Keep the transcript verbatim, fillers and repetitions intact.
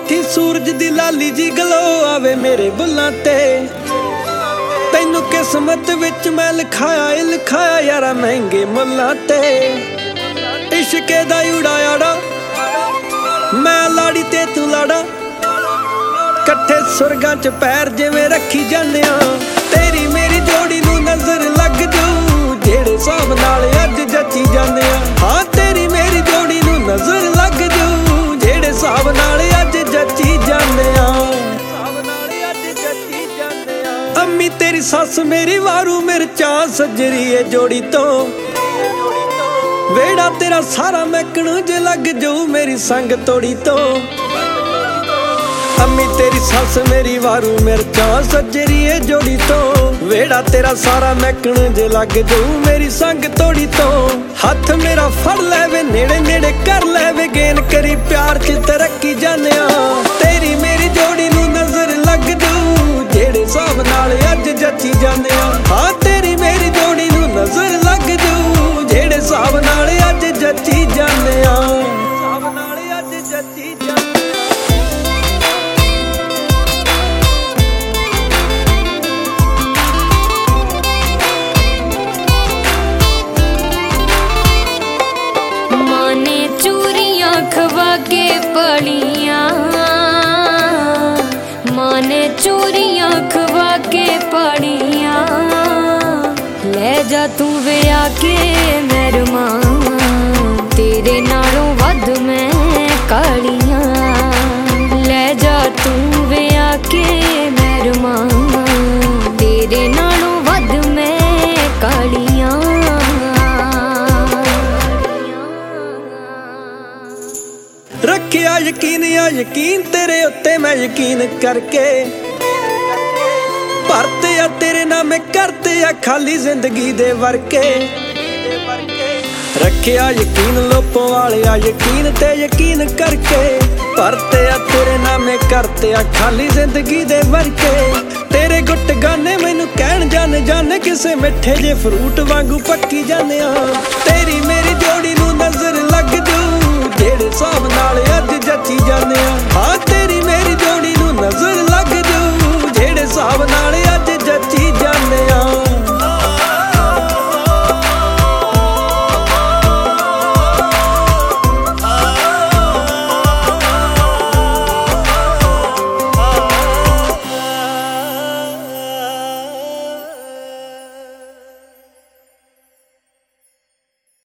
ਬੈਠੀ ਸੂਰਜ ਦੀ ਲਾਲੀ ਜੀ ਗਲੋ ਆਵੇ ਮੇਰੇ ਬੁੱਲਾਂ ਤੇ। ਤੈਨੂੰ ਕਿਸਮਤ ਵਿੱਚ ਮੈਂ ਲਿਖਾਇਆ ਏ ਲਿਖਾਇਆ ਯਾਰਾ ਮਹਿੰਗੇ ਮੁੱਲਾਂ ਤੇ। ਇਸ਼ਕੇ ਦਾ ਉਡਾਇਆ ਮੈਂ ਲਾੜੀ ਤੇ ਤੂੰ ਲਾੜਾ, ਇਕੱਠੇ ਸੁਰਗਾਂ ਚ ਪੈਰ ਜਿਵੇਂ ਰੱਖੀ ਜਾਂਦੇ ਆ। ਤੇਰੀ ਮੇਰੀ ਜੋੜੀ ਨੂੰ ਨਜ਼ਰ ਲੱਗ ਜਾਊ ਜਿਹੜੇ ਹਿਸਾਬ ਨਾਲ ਅੱਜ ਜੱਚੀ ਜਾਂਦੇ ਆ। ਹਾਂ ਤੇਰੀ ਮੇਰੀ ਜੋੜੀ ਨੂੰ ਨਜ਼ਰ ਲੱਗ ਜਾਊ ਜਿਹੜੇ ਹਿਸਾਬ ਨਾਲ ਅੱਜ ਜੱਚੀ ਜਾਂਦੇ ਆ। ਅੰਮੀ ਤੇਰੀ ਸੱਸ ਮੇਰੀ ਵਾਰੂ ਮਿਰਚਾਂ ਸੱਜਰੀ ਏ ਜੋੜੀ ਤੋਂ। ਵੇੜਾ ਤੇਰਾ ਸਾਰਾ ਮੈਕਣ ਜੇ ਲੱਗ ਜਾਊ ਮੇਰੀ ਸੰਗ ਤੋੜੀ ਤੋਂ। ਅੰਮੀ ਤੇਰੀ ਸੱਸ ਮੇਰੀ ਵਾਰੂ ਮਿਰਚਾਂ ਸੱਜਰੀ ਏ ਜੋੜੀ ਤੋਂ। ਵੇੜਾ ਤੇਰਾ ਸਾਰਾ ਮੈਕਣ ਜੇ ਲੱਗ ਜਾਊ ਮੇਰੀ ਸੰਗ ਤੋੜੀ ਤੋਂ। ਹੱਥ ਮੇਰਾ ਫੜ ਲੈਵੇ ਨੇੜੇ ਨੇੜੇ ਕਰ ਲੈਵੇ ਗੇਨ ਕਰੀ ਪਿਆਰ ਚ ਤਰੱਕੀ ਜਾਂਦਿਆ। ਤੇਰੀ ਮੇਰੀ ਜੋੜੀ ਨੂੰ ਨਜ਼ਰ ਲੱਗ ਜਾਊ ਜਿਹੜੇ ਹਿਸਾਬ ਨਾਲ ਅੱਜ ਜੱਚੀ ਜਾਂਦੇ ਆ। ਹਾਂ ਤੇਰੀ ਮੇਰੀ ਜੋੜੀ ਨੂੰ ਨਜ਼ਰ ਲੱਗ ਜਾਊ ਜਿਹੜੇ ਹਿਸਾਬ ਨਾਲ ਅੱਜ ਜੱਚੀ ਜਾਂਦੇ ਆ। ਹਿਸਾਬ ਨਾਲ ਅੱਜ ਜੱਚੀ ਜਾਂਦੇ ਆ। खवा के पड़िया माने चोरियां खवा के पड़िया। ले जा तू वे आके मेरे मां तेरे नालों वध मैं कालियां। ले जा तू वे आके मेरे मां तेरे नालों वध मैं कालियां। रखिया यकीन या यकीन तेरे उत्ते मैं यकीन करके। भरते या तेरे नामे करते या खाली जिंदगी दे वर्के। रखिया यकीन लोपों वाले या यकीन ते यकीन करके। भरते या तेरे नामे करते या खाली जिंदगी दे वर्के। तेरे गुट गाने मैनू कहण जाने जाने किसे मिठे जे फ्रूट वांगू पक्की जाने आ। तेरी मेरी जोड़ी नू नजर लग जाऊ ਜਿਹੜੇ ਹਿਸਾਬ ਨਾਲ ਅੱਜ ਜੱਚੀ ਜਾਂਦੇ ਆ।